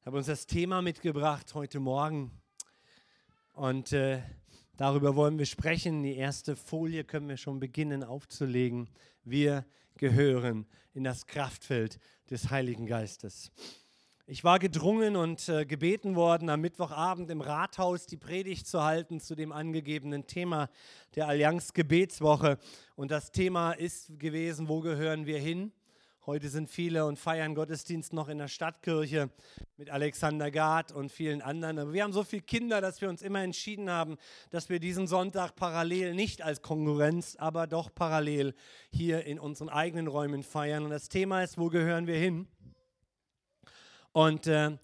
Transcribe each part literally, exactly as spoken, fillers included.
Ich habe uns das Thema mitgebracht heute Morgen und äh, darüber wollen wir sprechen. Die erste Folie können wir schon beginnen aufzulegen. Wir gehören in das Kraftfeld des Heiligen Geistes. Ich war gedrungen und äh, gebeten worden, am Mittwochabend im Rathaus die Predigt zu halten zu dem angegebenen Thema der Allianz Gebetswoche. Und das Thema ist gewesen, wo gehören wir hin? Heute sind viele und feiern Gottesdienst noch in der Stadtkirche mit Alexander Gard und vielen anderen. Aber wir haben so viele Kinder, dass wir uns immer entschieden haben, dass wir diesen Sonntag parallel, nicht als Konkurrenz, aber doch parallel hier in unseren eigenen Räumen feiern. Und das Thema ist, wo gehören wir hin? Und äh,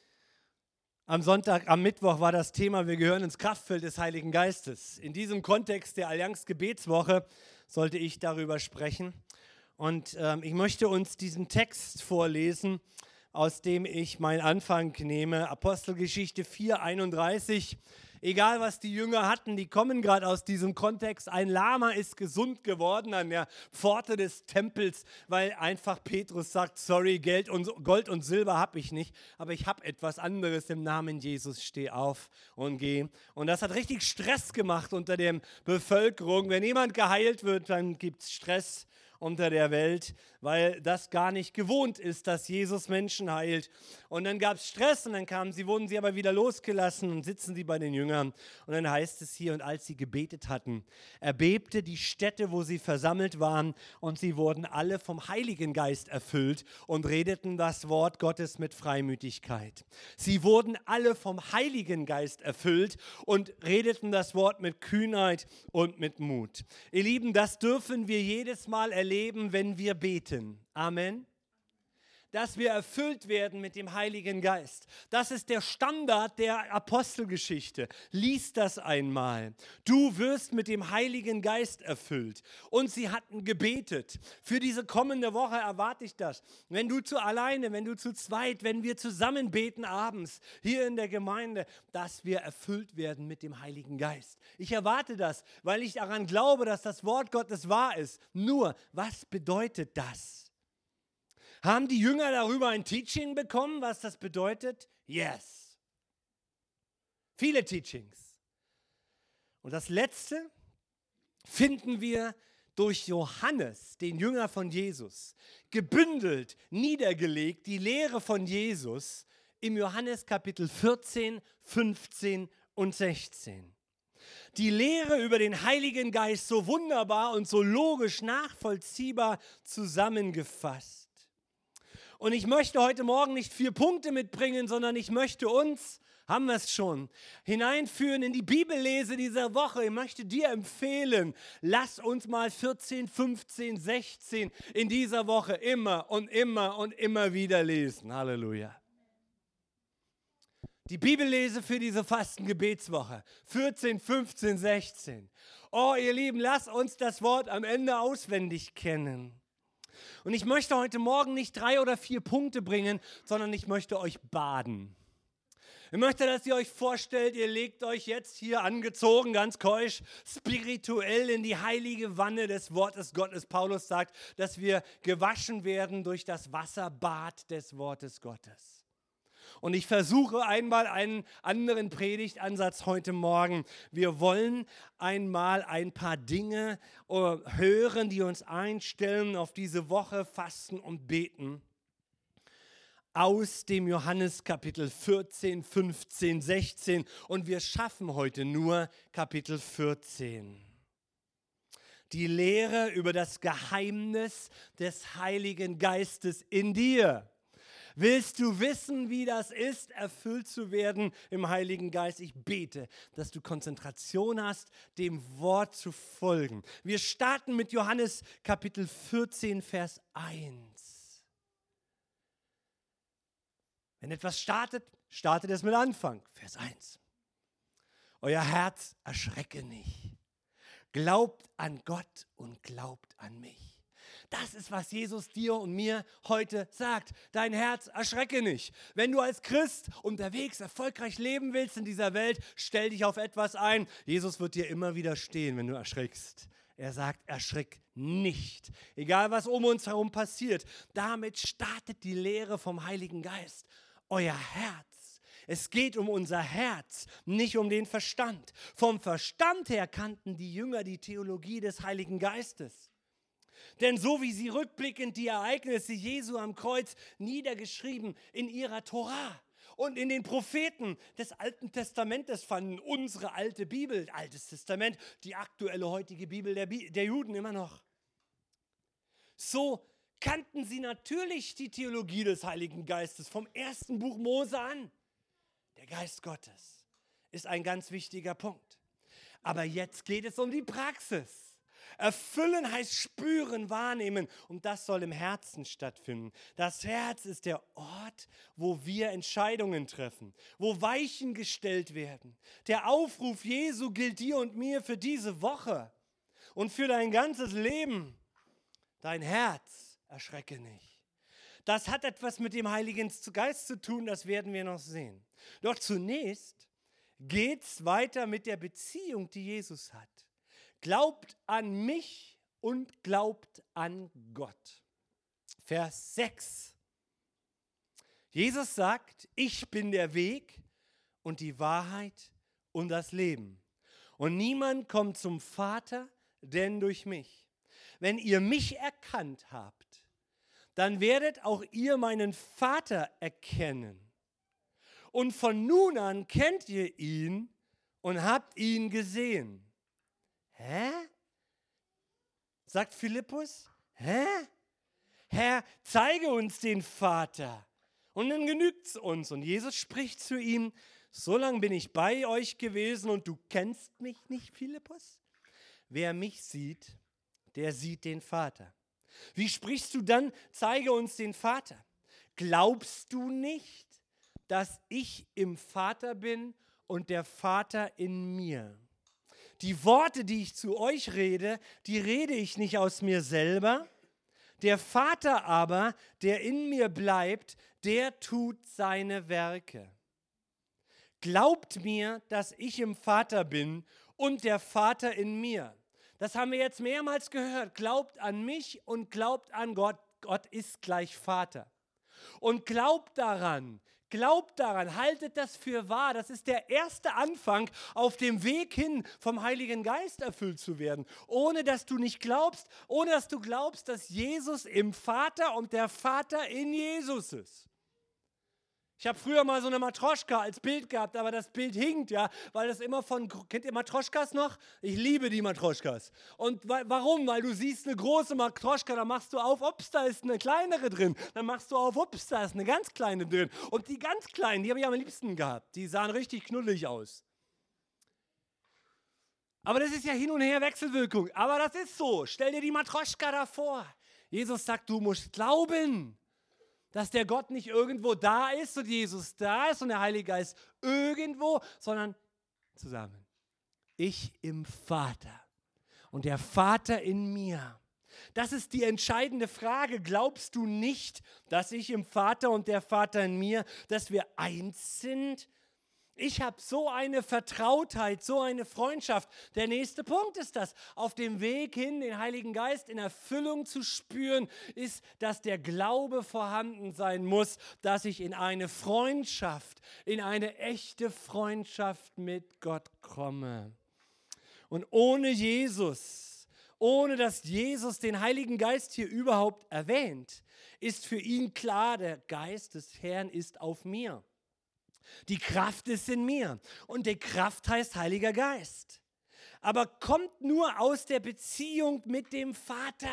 am Sonntag, am Mittwoch war das Thema, wir gehören ins Kraftfeld des Heiligen Geistes. In diesem Kontext der Allianz Gebetswoche sollte ich darüber sprechen. Und ähm, ich möchte uns diesen Text vorlesen, aus dem ich meinen Anfang nehme. Apostelgeschichte vier, einunddreißig. Egal, was die Jünger hatten, die kommen gerade aus diesem Kontext. Ein Lama ist gesund geworden an der Pforte des Tempels, weil einfach Petrus sagt, sorry, Geld und, Gold und Silber habe ich nicht, aber ich habe etwas anderes im Namen Jesus, steh auf und geh. Und das hat richtig Stress gemacht unter der Bevölkerung. Wenn jemand geheilt wird, dann gibt es Stress unter der Welt, weil das gar nicht gewohnt ist, dass Jesus Menschen heilt. Und dann gab es Stress und dann kamen sie, wurden sie aber wieder losgelassen und sitzen sie bei den Jüngern. Und dann heißt es hier, und als sie gebetet hatten, erbebte die Stätte, wo sie versammelt waren, und sie wurden alle vom Heiligen Geist erfüllt und redeten das Wort Gottes mit Freimütigkeit. Sie wurden alle vom Heiligen Geist erfüllt und redeten das Wort mit Kühnheit und mit Mut. Ihr Lieben, das dürfen wir jedes Mal erleben. Erleben, wenn wir beten. Amen. Dass wir erfüllt werden mit dem Heiligen Geist. Das ist der Standard der Apostelgeschichte. Lies das einmal. Du wirst mit dem Heiligen Geist erfüllt. Und sie hatten gebetet. Für diese kommende Woche erwarte ich das. Wenn du zu alleine, wenn du zu zweit, wenn wir zusammen beten abends hier in der Gemeinde, dass wir erfüllt werden mit dem Heiligen Geist. Ich erwarte das, weil ich daran glaube, dass das Wort Gottes wahr ist. Nur, was bedeutet das? Haben die Jünger darüber ein Teaching bekommen, was das bedeutet? Yes. Viele Teachings. Und das Letzte finden wir durch Johannes, den Jünger von Jesus, gebündelt, niedergelegt, die Lehre von Jesus im Johannes Kapitel vierzehn, fünfzehn und sechzehn. Die Lehre über den Heiligen Geist so wunderbar und so logisch nachvollziehbar zusammengefasst. Und ich möchte heute Morgen nicht vier Punkte mitbringen, sondern ich möchte uns, haben wir es schon, hineinführen in die Bibellese dieser Woche. Ich möchte dir empfehlen, lass uns mal vierzehn, fünfzehn, sechzehn in dieser Woche immer und immer und immer wieder lesen. Halleluja. Die Bibellese für diese Fastengebetswoche, vierzehn, fünfzehn, sechzehn. Oh, ihr Lieben, lasst uns das Wort am Ende auswendig kennen. Und ich möchte heute Morgen nicht drei oder vier Punkte bringen, sondern ich möchte euch baden. Ich möchte, dass ihr euch vorstellt, ihr legt euch jetzt hier angezogen, ganz keusch, spirituell in die heilige Wanne des Wortes Gottes. Paulus sagt, dass wir gewaschen werden durch das Wasserbad des Wortes Gottes. Und ich versuche einmal einen anderen Predigtansatz heute Morgen. Wir wollen einmal ein paar Dinge hören, die uns einstellen auf diese Woche, fasten und beten. Aus dem Johannes Kapitel vierzehn, fünfzehn, sechzehn. Und wir schaffen heute nur Kapitel vierzehn. Die Lehre über das Geheimnis des Heiligen Geistes in dir. Willst du wissen, wie das ist, erfüllt zu werden im Heiligen Geist? Ich bete, dass du Konzentration hast, dem Wort zu folgen. Wir starten mit Johannes Kapitel vierzehn, Vers eins. Wenn etwas startet, startet es mit Anfang. Vers eins. Euer Herz erschrecke nicht. Glaubt an Gott und glaubt an mich. Das ist, was Jesus dir und mir heute sagt. Dein Herz erschrecke nicht. Wenn du als Christ unterwegs erfolgreich leben willst in dieser Welt, stell dich auf etwas ein. Jesus wird dir immer widerstehen, wenn du erschrickst. Er sagt, erschrick nicht. Egal, was um uns herum passiert. Damit startet die Lehre vom Heiligen Geist. euer Herz. Es geht um unser Herz, nicht um den Verstand. Vom Verstand her kannten die Jünger die Theologie des Heiligen Geistes. Denn so wie sie rückblickend die Ereignisse Jesu am Kreuz niedergeschrieben in ihrer Tora und in den Propheten des Alten Testamentes fanden, unsere alte Bibel, Altes Testament, die aktuelle heutige Bibel der, Bi- der Juden immer noch. So kannten sie natürlich die Theologie des Heiligen Geistes vom ersten Buch Mose an. Der Geist Gottes ist ein ganz wichtiger Punkt. Aber jetzt geht es um die Praxis. Erfüllen heißt spüren, wahrnehmen und das soll im Herzen stattfinden. Das Herz ist der Ort, wo wir Entscheidungen treffen, wo Weichen gestellt werden. Der Aufruf Jesu gilt dir und mir für diese Woche und für dein ganzes Leben. Dein Herz erschrecke nicht. Das hat etwas mit dem Heiligen Geist zu tun, das werden wir noch sehen. Doch zunächst geht es weiter mit der Beziehung, die Jesus hat. Glaubt an mich und glaubt an Gott. Vers sechs. Jesus sagt, ich bin der Weg und die Wahrheit und das Leben. Und niemand kommt zum Vater, denn durch mich. Wenn ihr mich erkannt habt, dann werdet auch ihr meinen Vater erkennen. Und von nun an kennt ihr ihn und habt ihn gesehen. Hä? Sagt Philippus. Hä? Herr, zeige uns den Vater. Und dann genügt es uns. Und Jesus spricht zu ihm, so lange bin ich bei euch gewesen und du kennst mich nicht, Philippus? Wer mich sieht, der sieht den Vater. Wie sprichst du dann, zeige uns den Vater? Glaubst du nicht, dass ich im Vater bin und der Vater in mir? Die Worte, die ich zu euch rede, die rede ich nicht aus mir selber. Der Vater aber, der in mir bleibt, der tut seine Werke. Glaubt mir, dass ich im Vater bin und der Vater in mir. Das haben wir jetzt mehrmals gehört. Glaubt an mich und glaubt an Gott. Gott ist gleich Vater. Und glaubt daran, glaubt daran, haltet das für wahr. Das ist der erste Anfang auf dem Weg hin, vom Heiligen Geist erfüllt zu werden. Ohne dass du nicht glaubst, ohne dass du glaubst, dass Jesus im Vater und der Vater in Jesus ist. Ich habe früher mal so eine Matroschka als Bild gehabt, aber das Bild hinkt, ja, weil das immer von, kennt ihr Matroschkas noch? Ich liebe die Matroschkas. Und wa- warum? Weil du siehst eine große Matroschka, da machst du auf, ups, da ist eine kleinere drin. Dann machst du auf, ups, da ist eine ganz kleine drin. Und die ganz kleinen, die habe ich am liebsten gehabt. Die sahen richtig knuddelig aus. Aber das ist ja hin und her Wechselwirkung. Aber das ist so. Stell dir die Matroschka davor. Jesus sagt, du musst glauben, dass der Gott nicht irgendwo da ist und Jesus da ist und der Heilige Geist irgendwo, sondern zusammen. Ich im Vater und der Vater in mir. Das ist die entscheidende Frage. Glaubst du nicht, dass ich im Vater und der Vater in mir, dass wir eins sind? Ich habe so eine Vertrautheit, so eine Freundschaft. Der nächste Punkt ist das. Auf dem Weg hin, den Heiligen Geist in Erfüllung zu spüren, ist, dass der Glaube vorhanden sein muss, dass ich in eine Freundschaft, in eine echte Freundschaft mit Gott komme. Und ohne Jesus, ohne dass Jesus den Heiligen Geist hier überhaupt erwähnt, ist für ihn klar, der Geist des Herrn ist auf mir. Die Kraft ist in mir und die Kraft heißt Heiliger Geist. Aber kommt nur aus der Beziehung mit dem Vater.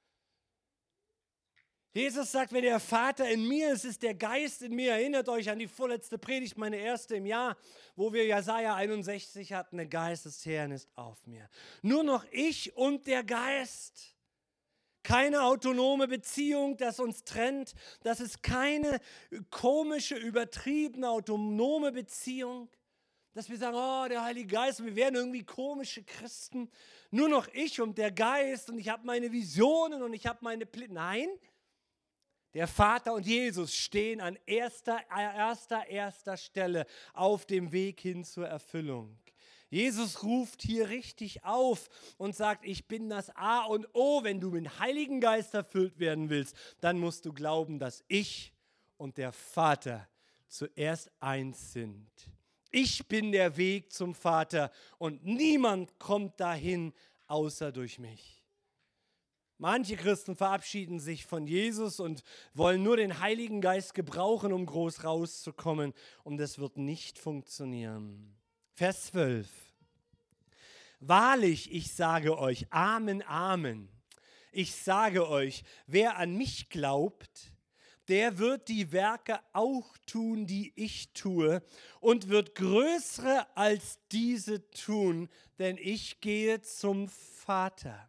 Jesus sagt, wenn der Vater in mir ist, ist der Geist in mir. Erinnert euch an die vorletzte Predigt, meine erste im Jahr, wo wir Jesaja einundsechzig hatten, der Geist des Herrn ist auf mir. Nur noch ich und der Geist. Keine autonome Beziehung, das uns trennt. Das ist keine komische, übertriebene, autonome Beziehung, dass wir sagen, oh, der Heilige Geist, wir werden irgendwie komische Christen. Nur noch ich und der Geist und ich habe meine Visionen und ich habe meine Pläne. Nein, der Vater und Jesus stehen an erster, erster, erster Stelle auf dem Weg hin zur Erfüllung. Jesus ruft hier richtig auf und sagt, ich bin das A und O. Wenn du mit dem Heiligen Geist erfüllt werden willst, dann musst du glauben, dass ich und der Vater zuerst eins sind. Ich bin der Weg zum Vater und niemand kommt dahin, außer durch mich. Manche Christen verabschieden sich von Jesus und wollen nur den Heiligen Geist gebrauchen, um groß rauszukommen. Und das wird nicht funktionieren. Vers zwölf. Wahrlich, ich sage euch, Amen, Amen. Ich sage euch, wer an mich glaubt, der wird die Werke auch tun, die ich tue, und wird größere als diese tun, denn ich gehe zum Vater.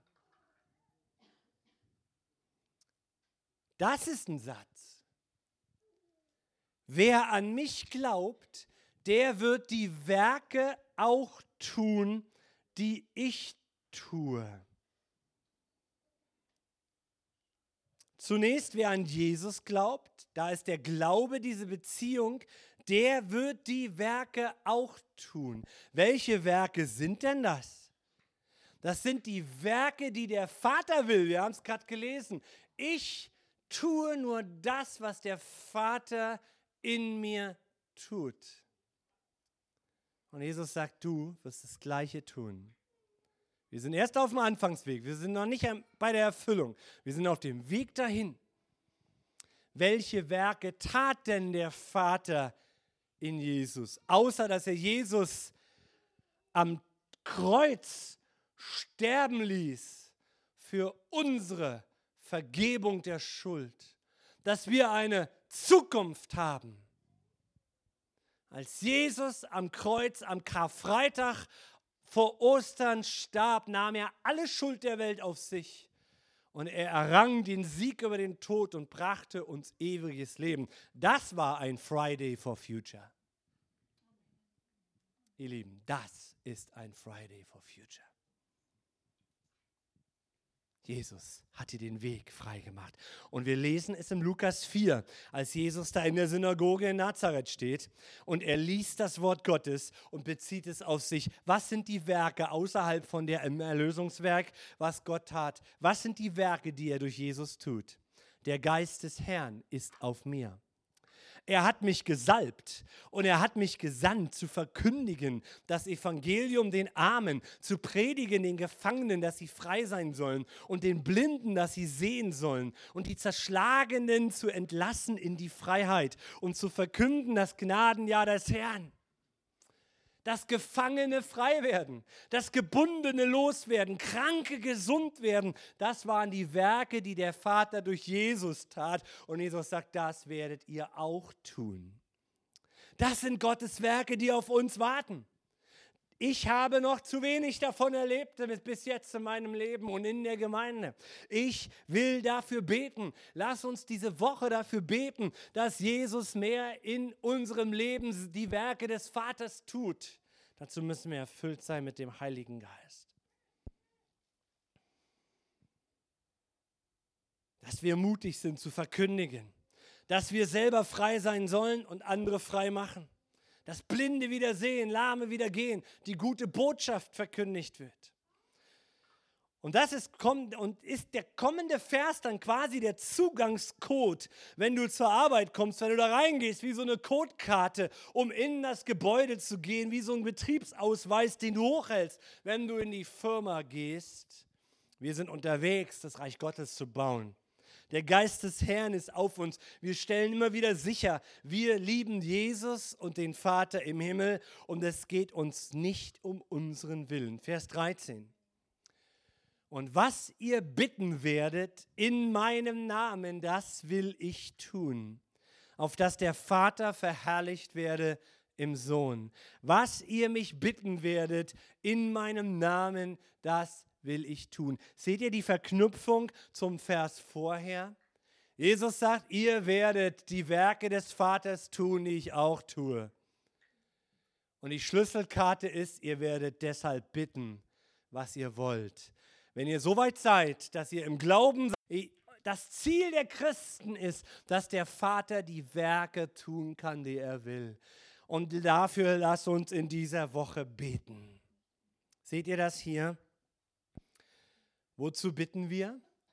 Das ist ein Satz. Wer an mich glaubt, der wird die Werke auch tun, die ich tue. Zunächst, wer an Jesus glaubt, da ist der Glaube, diese Beziehung, der wird die Werke auch tun. Welche Werke sind denn das? Das sind die Werke, die der Vater will. Wir haben es gerade gelesen. Ich tue nur das, was der Vater in mir tut. Und Jesus sagt, du wirst das Gleiche tun. Wir sind erst auf dem Anfangsweg. Wir sind noch nicht bei der Erfüllung. Wir sind auf dem Weg dahin. Welche Werke tat denn der Vater in Jesus? Außer, dass er Jesus am Kreuz sterben ließ für unsere Vergebung der Schuld, dass wir eine Zukunft haben. Als Jesus am Kreuz, am Karfreitag vor Ostern starb, nahm er alle Schuld der Welt auf sich und er errang den Sieg über den Tod und brachte uns ewiges Leben. Das war ein Friday for Future. Ihr Lieben, das ist ein Friday for Future. Jesus hat dir den Weg freigemacht. Und wir lesen es im Lukas vier, als Jesus da in der Synagoge in Nazareth steht und er liest das Wort Gottes und bezieht es auf sich. Was sind die Werke außerhalb von dem Erlösungswerk, was Gott tat? Was sind die Werke, die er durch Jesus tut? Der Geist des Herrn ist auf mir. Er hat mich gesalbt und er hat mich gesandt, zu verkündigen das Evangelium den Armen, zu predigen den Gefangenen, dass sie frei sein sollen und den Blinden, dass sie sehen sollen und die Zerschlagenen zu entlassen in die Freiheit und zu verkünden das Gnadenjahr des Herrn. Dass Gefangene frei werden, dass Gebundene loswerden, Kranke gesund werden. Das waren die Werke, die der Vater durch Jesus tat. Und Jesus sagt, das werdet ihr auch tun. Das sind Gottes Werke, die auf uns warten. Ich habe noch zu wenig davon erlebt bis jetzt in meinem Leben und in der Gemeinde. Ich will dafür beten. Lass uns diese Woche dafür beten, dass Jesus mehr in unserem Leben die Werke des Vaters tut. Dazu müssen wir erfüllt sein mit dem Heiligen Geist. Dass wir mutig sind zu verkündigen. Dass wir selber frei sein sollen und andere frei machen. Dass Blinde wieder sehen, Lahme wieder gehen, die gute Botschaft verkündigt wird. Und das ist, und ist der kommende Vers dann quasi der Zugangscode, wenn du zur Arbeit kommst, wenn du da reingehst, wie so eine Codekarte, um in das Gebäude zu gehen, wie so ein Betriebsausweis, den du hochhältst, wenn du in die Firma gehst. Wir sind unterwegs, das Reich Gottes zu bauen. Der Geist des Herrn ist auf uns. Wir stellen immer wieder sicher, wir lieben Jesus und den Vater im Himmel und es geht uns nicht um unseren Willen. Vers dreizehn. Und was ihr bitten werdet in meinem Namen, das will ich tun, auf dass der Vater verherrlicht werde im Sohn. Was ihr mich bitten werdet in meinem Namen, das will ich tun. Seht ihr die Verknüpfung zum Vers vorher? Jesus sagt, ihr werdet die Werke des Vaters tun, die ich auch tue. Und die Schlüsselkarte ist, ihr werdet deshalb bitten, was ihr wollt. Wenn ihr so weit seid, dass ihr im Glauben seid, das Ziel der Christen ist, dass der Vater die Werke tun kann, die er will. Und dafür lasst uns in dieser Woche beten. Seht ihr das hier? Wozu bitten wir?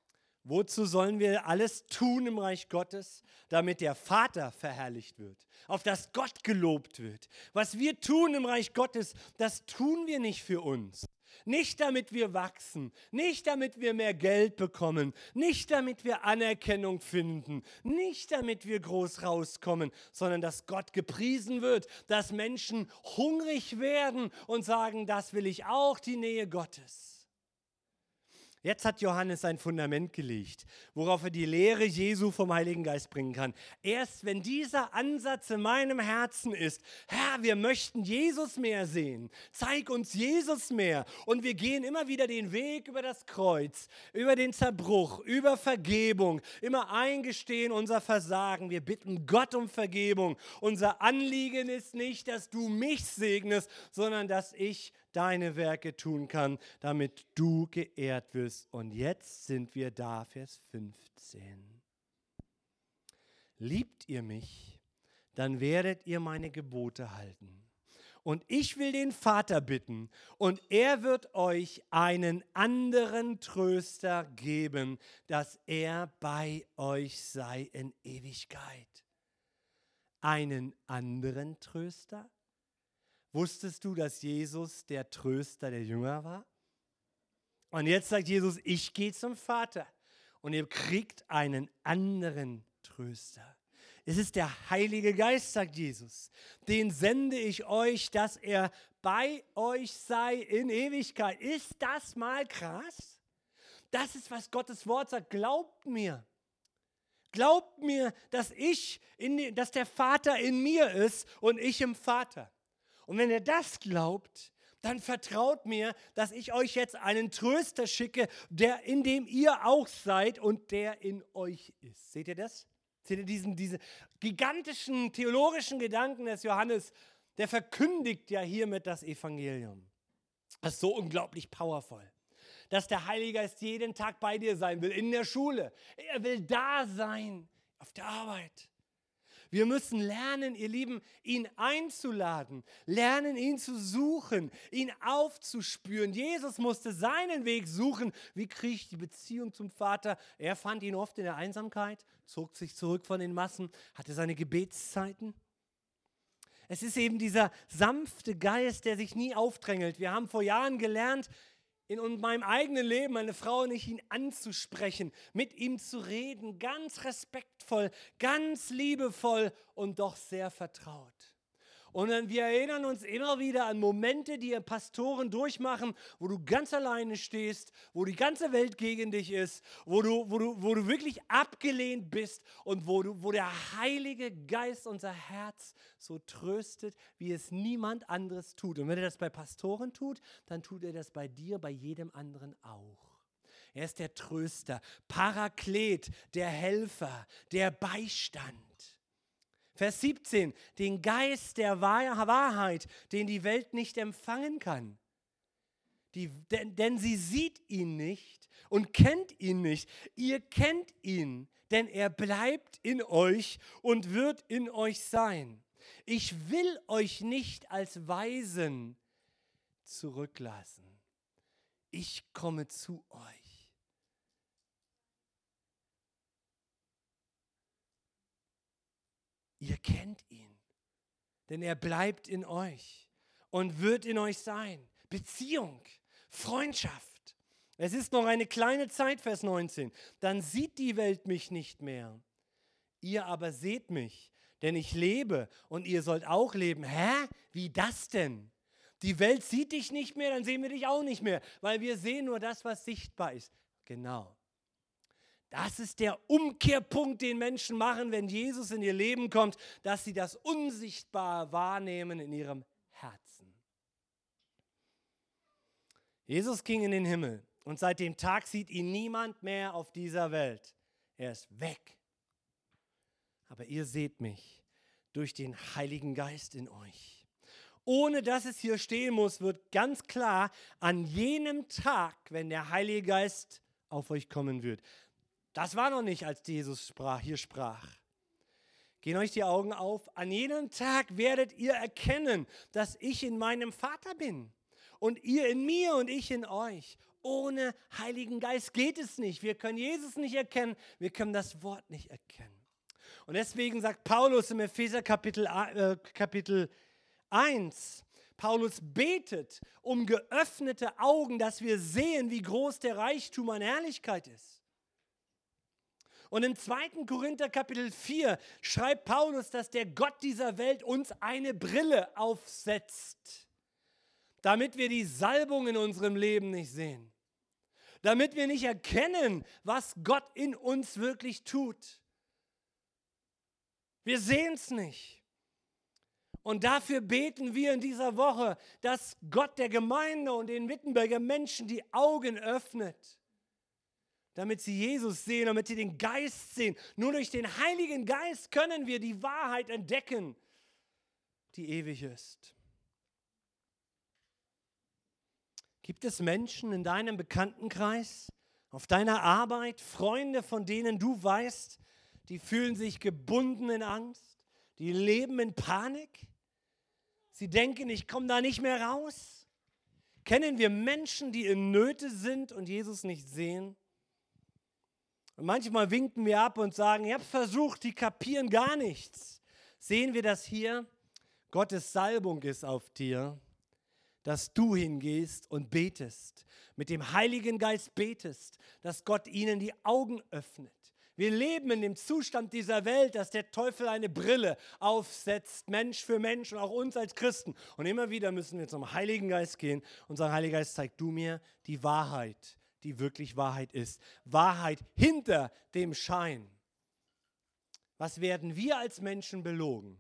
Wozu sollen wir alles tun im Reich Gottes? Damit der Vater verherrlicht wird, auf das Gott gelobt wird. Was wir tun im Reich Gottes, das tun wir nicht für uns. Nicht damit wir wachsen, nicht damit wir mehr Geld bekommen, nicht damit wir Anerkennung finden, nicht damit wir groß rauskommen, sondern dass Gott gepriesen wird, dass Menschen hungrig werden und sagen, das will ich auch, die Nähe Gottes. Jetzt hat Johannes ein Fundament gelegt, worauf er die Lehre Jesu vom Heiligen Geist bringen kann. Erst wenn dieser Ansatz in meinem Herzen ist, Herr, wir möchten Jesus mehr sehen, zeig uns Jesus mehr. Und wir gehen immer wieder den Weg über das Kreuz, über den Zerbruch, über Vergebung, immer eingestehen unser Versagen. Wir bitten Gott um Vergebung. Unser Anliegen ist nicht, dass du mich segnest, sondern dass ich deine Werke tun kann, damit du geehrt wirst. Und jetzt sind wir da, Vers fünfzehn. Liebt ihr mich, dann werdet ihr meine Gebote halten. Und ich will den Vater bitten, und er wird euch einen anderen Tröster geben, dass er bei euch sei in Ewigkeit. Einen anderen Tröster? Wusstest du, dass Jesus der Tröster der Jünger war? Und jetzt sagt Jesus, ich gehe zum Vater und ihr kriegt einen anderen Tröster. Es ist der Heilige Geist, sagt Jesus. Den sende ich euch, dass er bei euch sei in Ewigkeit. Ist das mal krass? Das ist, was Gottes Wort sagt. Glaubt mir. Glaubt mir, dass ich, in, dass der Vater in mir ist und ich im Vater. Und wenn ihr das glaubt, dann vertraut mir, dass ich euch jetzt einen Tröster schicke, der in dem ihr auch seid und der in euch ist. Seht ihr das? Seht ihr diesen, diese gigantischen theologischen Gedanken des Johannes? Der verkündigt ja hiermit das Evangelium. Das ist so unglaublich powerful. Dass der Heilige Geist jeden Tag bei dir sein will, in der Schule. Er will da sein, auf der Arbeit. Wir müssen lernen, ihr Lieben, ihn einzuladen, lernen, ihn zu suchen, ihn aufzuspüren. Jesus musste seinen Weg suchen. Wie kriege ich die Beziehung zum Vater? Er fand ihn oft in der Einsamkeit, zog sich zurück von den Massen, hatte seine Gebetszeiten. Es ist eben dieser sanfte Geist, der sich nie aufdrängelt. Wir haben vor Jahren gelernt, in meinem eigenen Leben, meine Frau und ich, ihn anzusprechen, mit ihm zu reden, ganz respektvoll, ganz liebevoll und doch sehr vertraut. Und dann, wir erinnern uns immer wieder an Momente, die Pastoren durchmachen, wo du ganz alleine stehst, wo die ganze Welt gegen dich ist, wo du, wo du, wo du wirklich abgelehnt bist und wo, du, wo der Heilige Geist unser Herz so tröstet, wie es niemand anderes tut. Und wenn er das bei Pastoren tut, dann tut er das bei dir, bei jedem anderen auch. Er ist der Tröster, Paraklet, der Helfer, der Beistand. Vers siebzehn, den Geist der Wahrheit, den die Welt nicht empfangen kann. Die, denn, denn sie sieht ihn nicht und kennt ihn nicht. Ihr kennt ihn, denn er bleibt in euch und wird in euch sein. Ich will euch nicht als Waisen zurücklassen. Ich komme zu euch. Ihr kennt ihn, denn er bleibt in euch und wird in euch sein. Beziehung, Freundschaft. Es ist noch eine kleine Zeit, Vers neunzehn. Dann sieht die Welt mich nicht mehr. Ihr aber seht mich, denn ich lebe und ihr sollt auch leben. Hä? Wie das denn? Die Welt sieht dich nicht mehr, dann sehen wir dich auch nicht mehr, weil wir sehen nur das, was sichtbar ist. Genau. Das ist der Umkehrpunkt, den Menschen machen, wenn Jesus in ihr Leben kommt, dass sie das Unsichtbare wahrnehmen in ihrem Herzen. Jesus ging in den Himmel und seit dem Tag sieht ihn niemand mehr auf dieser Welt. Er ist weg. Aber ihr seht mich durch den Heiligen Geist in euch. Ohne dass es hier stehen muss, wird ganz klar, an jenem Tag, wenn der Heilige Geist auf euch kommen wird. Das war noch nicht, als Jesus sprach, hier sprach. Gehen euch die Augen auf. An jenem Tag werdet ihr erkennen, dass ich in meinem Vater bin und ihr in mir und ich in euch. Ohne Heiligen Geist geht es nicht. Wir können Jesus nicht erkennen, wir können das Wort nicht erkennen. Und deswegen sagt Paulus im Epheser Kapitel, äh, Kapitel eins, Paulus betet um geöffnete Augen, dass wir sehen, wie groß der Reichtum an Herrlichkeit ist. Und im zweiten Korinther Kapitel vier schreibt Paulus, dass der Gott dieser Welt uns eine Brille aufsetzt, damit wir die Salbung in unserem Leben nicht sehen, damit wir nicht erkennen, was Gott in uns wirklich tut. Wir sehen es nicht. Und dafür beten wir in dieser Woche, dass Gott der Gemeinde und den Wittenberger Menschen die Augen öffnet, damit sie Jesus sehen, damit sie den Geist sehen. Nur durch den Heiligen Geist können wir die Wahrheit entdecken, die ewig ist. Gibt es Menschen in deinem Bekanntenkreis, auf deiner Arbeit, Freunde, von denen du weißt, die fühlen sich gebunden in Angst, die leben in Panik? Sie denken, ich komme da nicht mehr raus. Kennen wir Menschen, die in Nöte sind und Jesus nicht sehen? Und manchmal winken wir ab und sagen, ich habe versucht, die kapieren gar nichts. Sehen wir das hier? Gottes Salbung ist auf dir, dass du hingehst und betest, mit dem Heiligen Geist betest, dass Gott ihnen die Augen öffnet. Wir leben in dem Zustand dieser Welt, dass der Teufel eine Brille aufsetzt, Mensch für Mensch und auch uns als Christen. Und immer wieder müssen wir zum Heiligen Geist gehen und sagen, Heiliger Geist, zeig du mir die Wahrheit, die wirklich Wahrheit ist. Wahrheit hinter dem Schein. Was werden wir als Menschen belogen?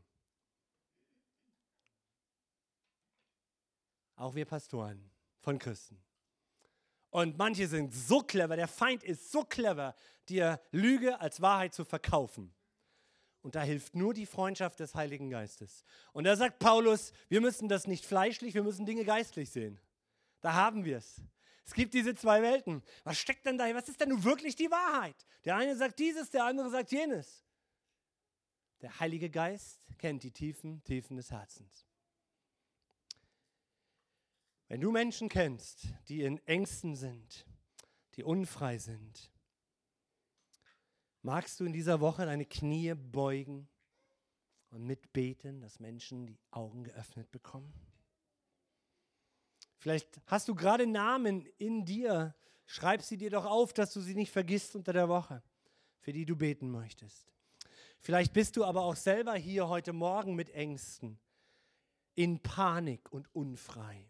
Auch wir Pastoren von Christen. Und manche sind so clever, der Feind ist so clever, dir Lüge als Wahrheit zu verkaufen. Und da hilft nur die Freundschaft des Heiligen Geistes. Und da sagt Paulus, wir müssen das nicht fleischlich, wir müssen Dinge geistlich sehen. Da haben wir es. Es gibt diese zwei Welten. Was steckt denn da? Was ist denn nun wirklich die Wahrheit? Der eine sagt dieses, der andere sagt jenes. Der Heilige Geist kennt die tiefen Tiefen des Herzens. Wenn du Menschen kennst, die in Ängsten sind, die unfrei sind, magst du in dieser Woche deine Knie beugen und mitbeten, dass Menschen die Augen geöffnet bekommen? Vielleicht hast du gerade Namen in dir, schreib sie dir doch auf, dass du sie nicht vergisst unter der Woche, für die du beten möchtest. Vielleicht bist du aber auch selber hier heute Morgen mit Ängsten, in Panik und unfrei.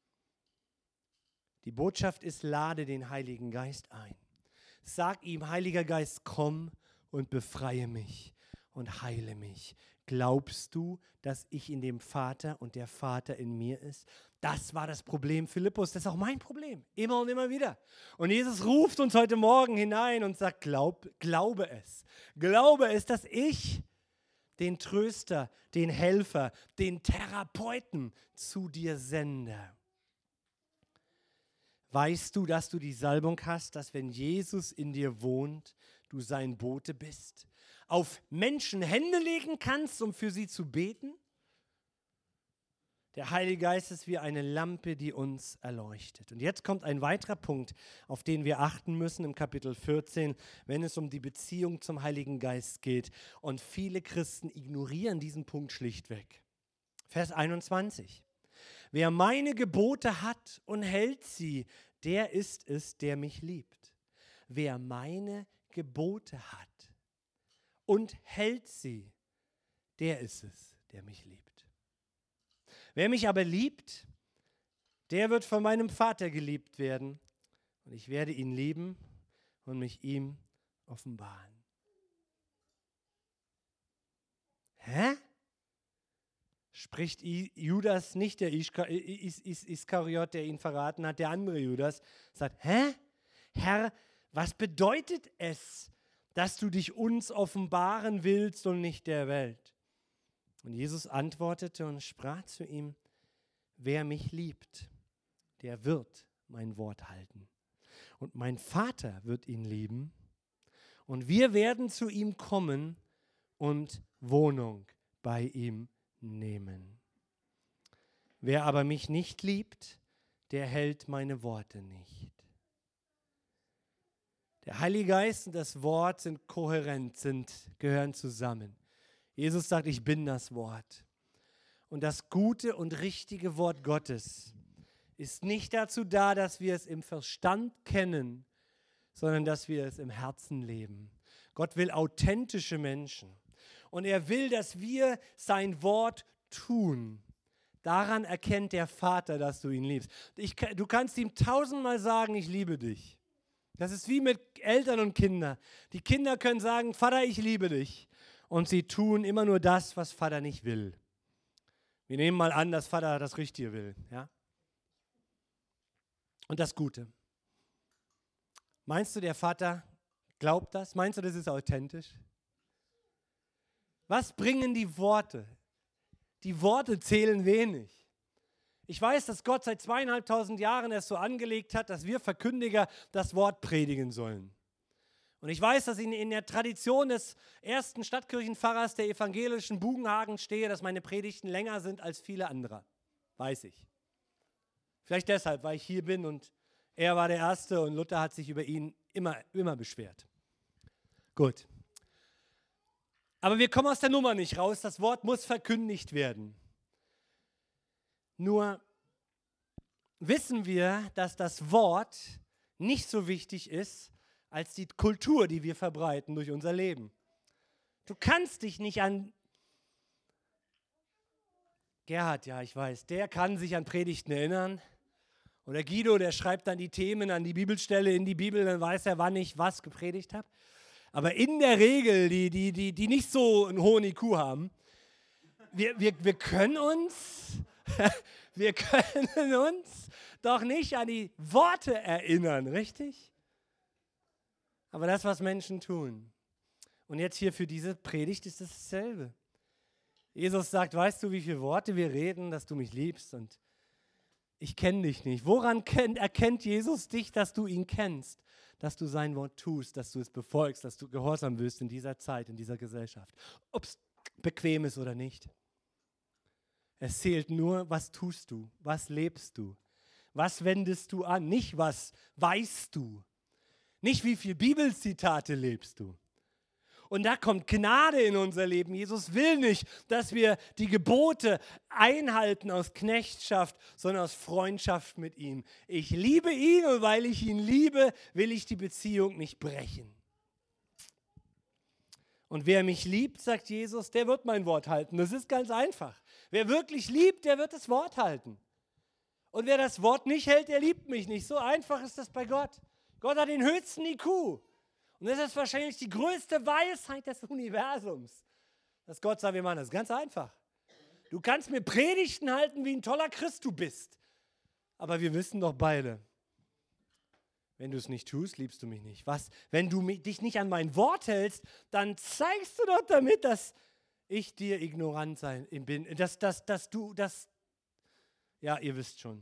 Die Botschaft ist, lade den Heiligen Geist ein. Sag ihm, Heiliger Geist, komm und befreie mich und heile mich. Glaubst du, dass ich in dem Vater und der Vater in mir ist? Das war das Problem Philippus, das ist auch mein Problem, immer und immer wieder. Und Jesus ruft uns heute Morgen hinein und sagt, glaub, glaube es. Glaube es, dass ich den Tröster, den Helfer, den Therapeuten zu dir sende. Weißt du, dass du die Salbung hast, dass wenn Jesus in dir wohnt, du sein Bote bist? Auf Menschen Hände legen kannst, um für sie zu beten? Der Heilige Geist ist wie eine Lampe, die uns erleuchtet. Und jetzt kommt ein weiterer Punkt, auf den wir achten müssen im Kapitel vierzehn, wenn es um die Beziehung zum Heiligen Geist geht. Und viele Christen ignorieren diesen Punkt schlichtweg. Vers einundzwanzig. Wer meine Gebote hat und hält sie, der ist es, der mich liebt. Wer meine Gebote hat und hält sie, der ist es, der mich liebt. Wer mich aber liebt, der wird von meinem Vater geliebt werden und ich werde ihn lieben und mich ihm offenbaren. Hä? Spricht Judas nicht, der Iskariot, der ihn verraten hat, der andere Judas, sagt, hä? Herr, was bedeutet es, dass du dich uns offenbaren willst und nicht der Welt? Und Jesus antwortete und sprach zu ihm, wer mich liebt, der wird mein Wort halten. Und mein Vater wird ihn lieben und wir werden zu ihm kommen und Wohnung bei ihm nehmen. Wer aber mich nicht liebt, der hält meine Worte nicht. Der Heilige Geist und das Wort sind kohärent, sind, gehören zusammen. Jesus sagt, ich bin das Wort. Und das gute und richtige Wort Gottes ist nicht dazu da, dass wir es im Verstand kennen, sondern dass wir es im Herzen leben. Gott will authentische Menschen. Und er will, dass wir sein Wort tun. Daran erkennt der Vater, dass du ihn liebst. Ich, du kannst ihm tausendmal sagen, ich liebe dich. Das ist wie mit Eltern und Kindern. Die Kinder können sagen, Vater, ich liebe dich. Und sie tun immer nur das, was Vater nicht will. Wir nehmen mal an, dass Vater das Richtige will. Ja? Und das Gute. Meinst du, der Vater glaubt das? Meinst du, das ist authentisch? Was bringen die Worte? Die Worte zählen wenig. Ich weiß, dass Gott seit zweieinhalbtausend Jahren es so angelegt hat, dass wir Verkündiger das Wort predigen sollen. Und ich weiß, dass ich in der Tradition des ersten Stadtkirchenpfarrers der evangelischen Bugenhagen stehe, dass meine Predigten länger sind als viele andere. Weiß ich. Vielleicht deshalb, weil ich hier bin und er war der Erste und Luther hat sich über ihn immer, immer beschwert. Gut. Aber wir kommen aus der Nummer nicht raus. Das Wort muss verkündigt werden. Nur wissen wir, dass das Wort nicht so wichtig ist, als die Kultur, die wir verbreiten durch unser Leben. Du kannst dich nicht an Gerhard, ja, ich weiß, der kann sich an Predigten erinnern. Oder Guido, der schreibt dann die Themen an die Bibelstelle in die Bibel, dann weiß er, wann ich was gepredigt habe. Aber in der Regel, die, die, die, die nicht so einen hohen I Q haben, wir, wir, wir können uns, wir können uns doch nicht an die Worte erinnern, richtig? Aber das, was Menschen tun. Und jetzt hier für diese Predigt ist es dasselbe. Jesus sagt, weißt du, wie viele Worte wir reden, dass du mich liebst und ich kenne dich nicht. Woran kennt, erkennt Jesus dich, dass du ihn kennst? Dass du sein Wort tust, dass du es befolgst, dass du gehorsam wirst in dieser Zeit, in dieser Gesellschaft. Ob es bequem ist oder nicht. Es zählt nur, was tust du, was lebst du, was wendest du an, nicht was weißt du, nicht wie viele Bibelzitate lebst du. Und da kommt Gnade in unser Leben. Jesus will nicht, dass wir die Gebote einhalten aus Knechtschaft, sondern aus Freundschaft mit ihm. Ich liebe ihn und weil ich ihn liebe, will ich die Beziehung nicht brechen. Und wer mich liebt, sagt Jesus, der wird mein Wort halten. Das ist ganz einfach. Wer wirklich liebt, der wird das Wort halten. Und wer das Wort nicht hält, der liebt mich nicht. So einfach ist das bei Gott. Gott hat den höchsten I Q. Und das ist wahrscheinlich die größte Weisheit des Universums. Dass Gott sagt, wir machen das ganz einfach. Du kannst mir Predigten halten, wie ein toller Christ du bist. Aber wir wissen doch beide, wenn du es nicht tust, liebst du mich nicht. Was? Wenn du dich nicht an mein Wort hältst, dann zeigst du doch damit, dass ich dir ignorant sein bin. Dass, dass, dass du das, ja, ihr wisst schon.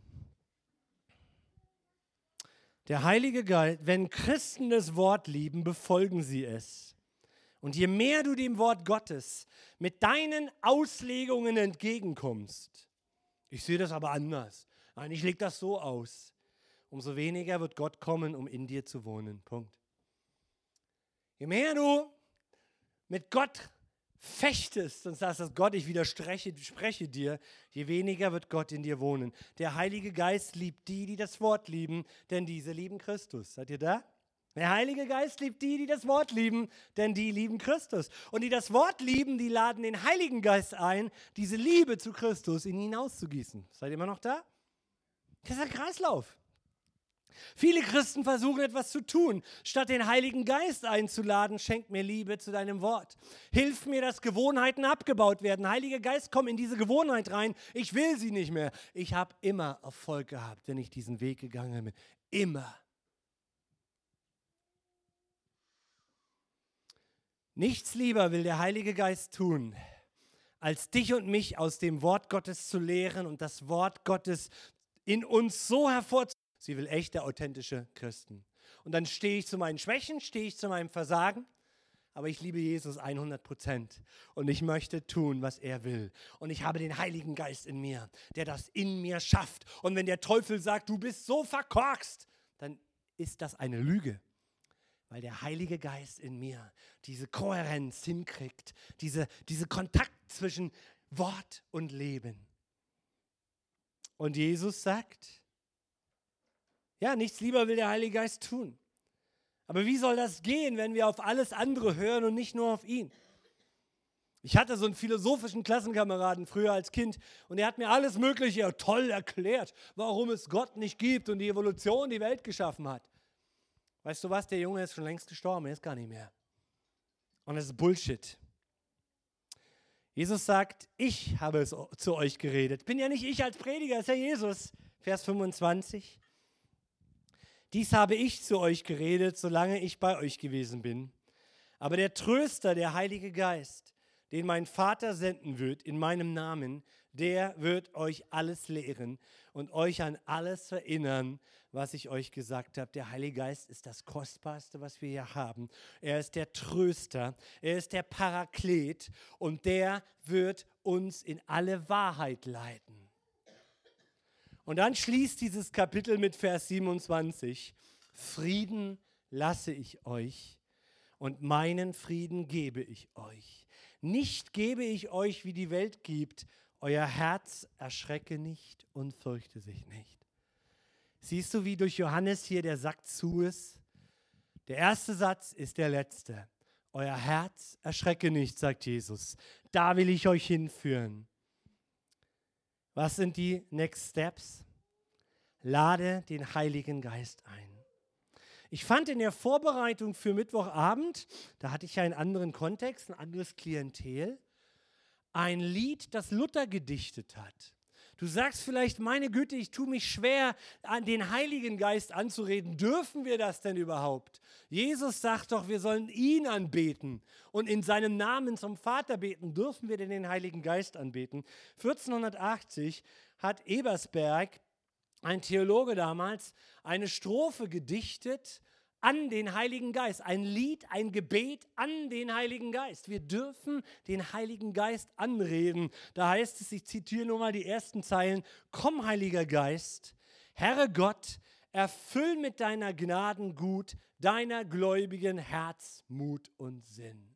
Der Heilige Geist, wenn Christen das Wort lieben, befolgen sie es. Und je mehr du dem Wort Gottes mit deinen Auslegungen entgegenkommst, ich sehe das aber anders, nein, ich lege das so aus, umso weniger wird Gott kommen, um in dir zu wohnen. Punkt. Je mehr du mit Gott fechtest und sagst, dass Gott, ich widerspreche spreche dir, je weniger wird Gott in dir wohnen. Der Heilige Geist liebt die, die das Wort lieben, denn diese lieben Christus. Seid ihr da? Der Heilige Geist liebt die, die das Wort lieben, denn die lieben Christus. Und die das Wort lieben, die laden den Heiligen Geist ein, diese Liebe zu Christus in ihn auszugießen. Seid ihr immer noch da? Das ist ein Kreislauf. Viele Christen versuchen etwas zu tun. Statt den Heiligen Geist einzuladen, schenk mir Liebe zu deinem Wort. Hilf mir, dass Gewohnheiten abgebaut werden. Heiliger Geist, komm in diese Gewohnheit rein. Ich will sie nicht mehr. Ich habe immer Erfolg gehabt, wenn ich diesen Weg gegangen bin. Immer. Nichts lieber will der Heilige Geist tun, als dich und mich aus dem Wort Gottes zu lehren und das Wort Gottes in uns so hervorzuheben. Sie will echte, authentische Christen. Und dann stehe ich zu meinen Schwächen, stehe ich zu meinem Versagen, aber ich liebe Jesus hundert Prozent und ich möchte tun, was er will. Und ich habe den Heiligen Geist in mir, der das in mir schafft. Und wenn der Teufel sagt, du bist so verkorkst, dann ist das eine Lüge. weil der Heilige Geist in mir diese Kohärenz hinkriegt, diese, diese Kontakt zwischen Wort und Leben. Und Jesus sagt, ja, nichts lieber will der Heilige Geist tun. Aber wie soll das gehen, wenn wir auf alles andere hören und nicht nur auf ihn? Ich hatte so einen philosophischen Klassenkameraden früher als Kind und er hat mir alles Mögliche toll erklärt, warum es Gott nicht gibt und die Evolution die Welt geschaffen hat. Weißt du was, der Junge ist schon längst gestorben, er ist gar nicht mehr. Und das ist Bullshit. Jesus sagt, ich habe es zu euch geredet. Bin ja nicht ich als Prediger, ist ja Jesus. Vers fünfundzwanzig. Dies habe ich zu euch geredet, solange ich bei euch gewesen bin. Aber der Tröster, der Heilige Geist, den mein Vater senden wird in meinem Namen, der wird euch alles lehren und euch an alles erinnern, was ich euch gesagt habe. Der Heilige Geist ist das Kostbarste, was wir hier haben. Er ist der Tröster, er ist der Paraklet und der wird uns in alle Wahrheit leiten. Und dann schließt dieses Kapitel mit Vers siebenundzwanzig. Frieden lasse ich euch und meinen Frieden gebe ich euch. Nicht gebe ich euch, wie die Welt gibt. Euer Herz erschrecke nicht und fürchte sich nicht. Siehst du, wie durch Johannes hier der Sack zu ist? Der erste Satz ist der letzte. Euer Herz erschrecke nicht, sagt Jesus. Da will ich euch hinführen. Was sind die Next Steps? Lade den Heiligen Geist ein. Ich fand in der Vorbereitung für Mittwochabend, da hatte ich ja einen anderen Kontext, ein anderes Klientel, ein Lied, das Luther gedichtet hat. Du sagst vielleicht, meine Güte, ich tue mich schwer, an den Heiligen Geist anzureden. Dürfen wir das denn überhaupt? Jesus sagt doch, wir sollen ihn anbeten und in seinem Namen zum Vater beten. Dürfen wir denn den Heiligen Geist anbeten? vierzehnhundertachtzig hat Ebersberg, ein Theologe damals, eine Strophe gedichtet an den Heiligen Geist. Ein Lied, ein Gebet an den Heiligen Geist. Wir dürfen den Heiligen Geist anreden. Da heißt es, ich zitiere nur mal die ersten Zeilen, komm, Heiliger Geist, Herre Gott, erfüll mit deiner Gnadengut deiner Gläubigen Herz, Mut und Sinn.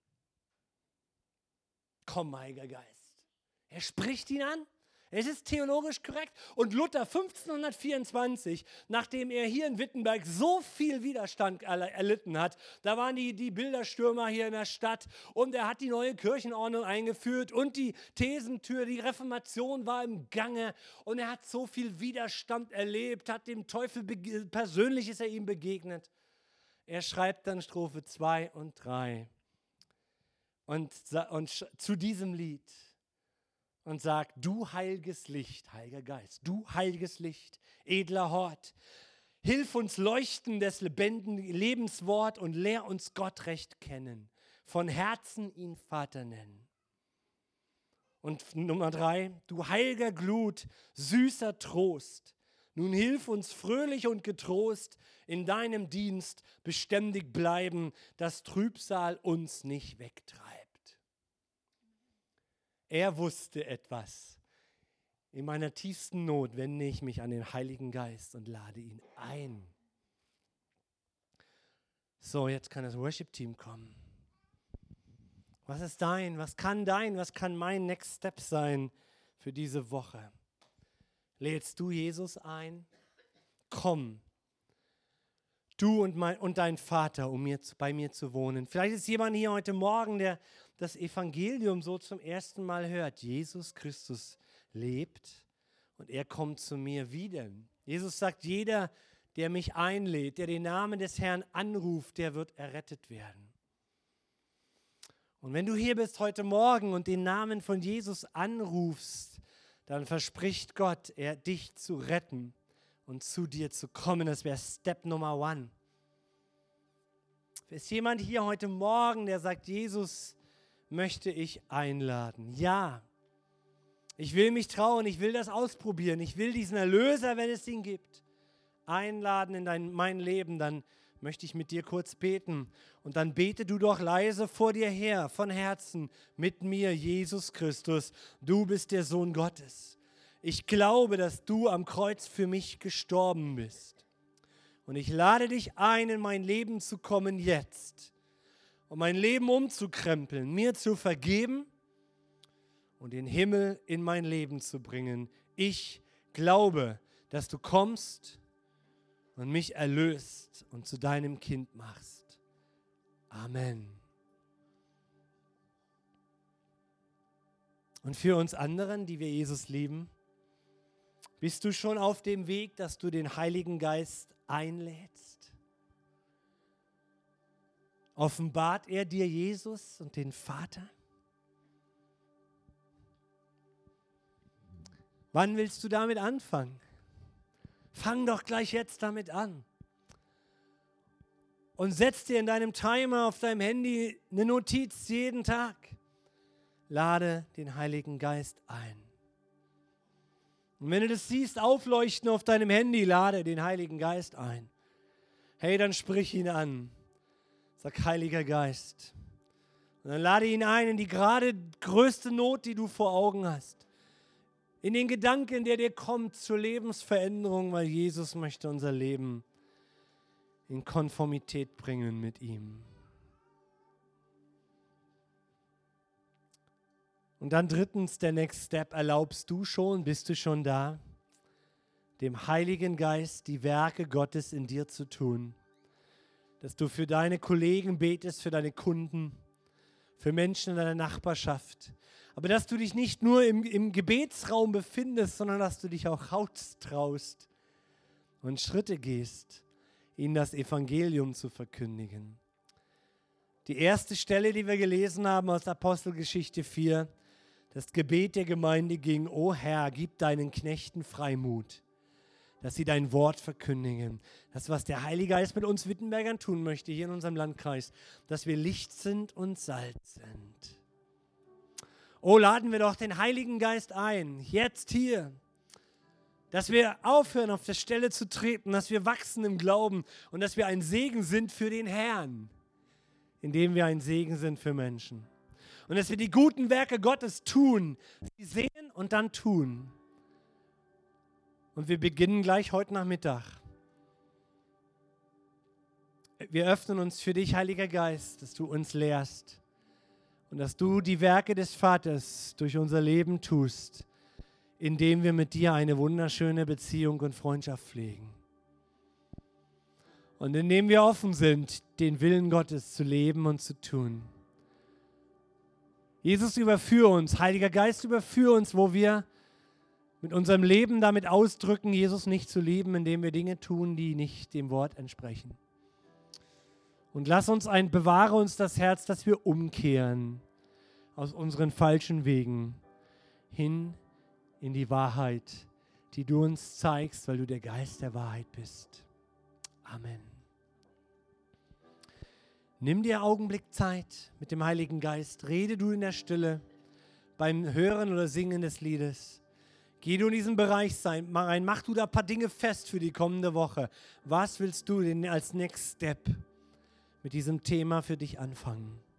Komm, Heiliger Geist. Er spricht ihn an. Es ist theologisch korrekt. Und Luther fünfzehnhundertvierundzwanzig, nachdem er hier in Wittenberg so viel Widerstand erlitten hat, da waren die, die Bilderstürmer hier in der Stadt und er hat die neue Kirchenordnung eingeführt und die Thesentür, die Reformation war im Gange und er hat so viel Widerstand erlebt, hat dem Teufel, persönlich ist er ihm begegnet. Er schreibt dann Strophe zwei und drei und, und zu diesem Lied. Und sagt, du heiliges Licht, Heiliger Geist, du heiliges Licht, edler Hort, hilf uns leuchten des lebendigen Lebenswort und lehr uns Gott recht kennen, von Herzen ihn Vater nennen. Und Nummer drei, du heiliger Glut, süßer Trost, nun hilf uns fröhlich und getrost in deinem Dienst beständig bleiben, dass Trübsal uns nicht wegtreibt. Er wusste etwas. In meiner tiefsten Not wende ich mich an den Heiligen Geist und lade ihn ein. So, jetzt kann das Worship-Team kommen. Was ist dein, was kann dein, was kann mein Next Step sein für diese Woche? Lädst du Jesus ein? Komm, du und, mein, und dein Vater, um mir, bei mir zu wohnen. Vielleicht ist jemand hier heute Morgen, der das Evangelium so zum ersten Mal hört. Jesus Christus lebt und er kommt zu mir wieder. Jesus sagt, jeder, der mich einlädt, der den Namen des Herrn anruft, der wird errettet werden. Und wenn du hier bist heute Morgen und den Namen von Jesus anrufst, dann verspricht Gott, er dich zu retten und zu dir zu kommen. Das wäre Step Nummer one. Ist jemand hier heute Morgen, der sagt, Jesus möchte ich einladen? Ja, ich will mich trauen, ich will das ausprobieren, ich will diesen Erlöser, wenn es ihn gibt, einladen in dein, mein Leben. Dann möchte ich mit dir kurz beten und dann bete du doch leise vor dir her, von Herzen mit mir, Jesus Christus, du bist der Sohn Gottes. Ich glaube, dass du am Kreuz für mich gestorben bist. Und ich lade dich ein, in mein Leben zu kommen jetzt, um mein Leben umzukrempeln, mir zu vergeben und den Himmel in mein Leben zu bringen. Ich glaube, dass du kommst und mich erlöst und zu deinem Kind machst. Amen. Und für uns anderen, die wir Jesus lieben, bist du schon auf dem Weg, dass du den Heiligen Geist einlädst? Offenbart er dir Jesus und den Vater? Wann willst du damit anfangen? Fang doch gleich jetzt damit an. Und setz dir in deinem Timer auf deinem Handy eine Notiz jeden Tag. Lade den Heiligen Geist ein. Und wenn du das siehst, aufleuchten auf deinem Handy, lade den Heiligen Geist ein. Hey, dann sprich ihn an. Sag, Heiliger Geist. Und dann lade ihn ein in die gerade größte Not, die du vor Augen hast. In den Gedanken, der dir kommt zur Lebensveränderung, weil Jesus möchte unser Leben in Konformität bringen mit ihm. Und dann drittens, der Next Step, erlaubst du schon, bist du schon da, dem Heiligen Geist die Werke Gottes in dir zu tun. Dass du für deine Kollegen betest, für deine Kunden, für Menschen in deiner Nachbarschaft. Aber dass du dich nicht nur im, im Gebetsraum befindest, sondern dass du dich auch raustraust und Schritte gehst, ihnen das Evangelium zu verkündigen. Die erste Stelle, die wir gelesen haben aus Apostelgeschichte vier, das Gebet der Gemeinde ging: O Herr, gib deinen Knechten Freimut, dass sie dein Wort verkündigen. Das, was der Heilige Geist mit uns Wittenbergern tun möchte, hier in unserem Landkreis, dass wir Licht sind und Salz sind. Oh, laden wir doch den Heiligen Geist ein, jetzt hier, dass wir aufhören, auf der Stelle zu treten, dass wir wachsen im Glauben und dass wir ein Segen sind für den Herrn, indem wir ein Segen sind für Menschen. Und dass wir die guten Werke Gottes tun, sie sehen und dann tun. Und wir beginnen gleich heute Nachmittag. Wir öffnen uns für dich, Heiliger Geist, dass du uns lehrst und dass du die Werke des Vaters durch unser Leben tust, indem wir mit dir eine wunderschöne Beziehung und Freundschaft pflegen. Und indem wir offen sind, den Willen Gottes zu leben und zu tun. Jesus, überführ uns, Heiliger Geist, überführ uns, wo wir mit unserem Leben damit ausdrücken, Jesus nicht zu lieben, indem wir Dinge tun, die nicht dem Wort entsprechen. Und lass uns ein, bewahre uns das Herz, dass wir umkehren aus unseren falschen Wegen hin in die Wahrheit, die du uns zeigst, weil du der Geist der Wahrheit bist. Amen. Nimm dir Augenblick Zeit mit dem Heiligen Geist. Rede du in der Stille beim Hören oder Singen des Liedes. Geh du in diesen Bereich rein. Mach du da ein paar Dinge fest für die kommende Woche. Was willst du denn als Next Step mit diesem Thema für dich anfangen?